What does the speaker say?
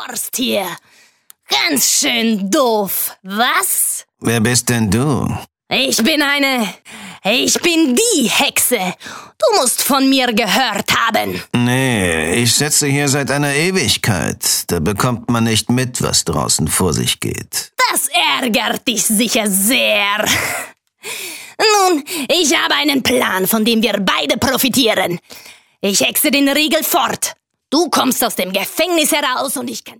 Arzt hier. Ganz schön doof, was? Wer bist denn du? Ich bin die Hexe. Du musst von mir gehört haben. Nee, ich sitze hier seit einer Ewigkeit. Da bekommt man nicht mit, was draußen vor sich geht. Das ärgert dich sicher sehr. Nun, ich habe einen Plan, von dem wir beide profitieren. Ich hexe den Riegel fort. Du kommst aus dem Gefängnis heraus und ich kann...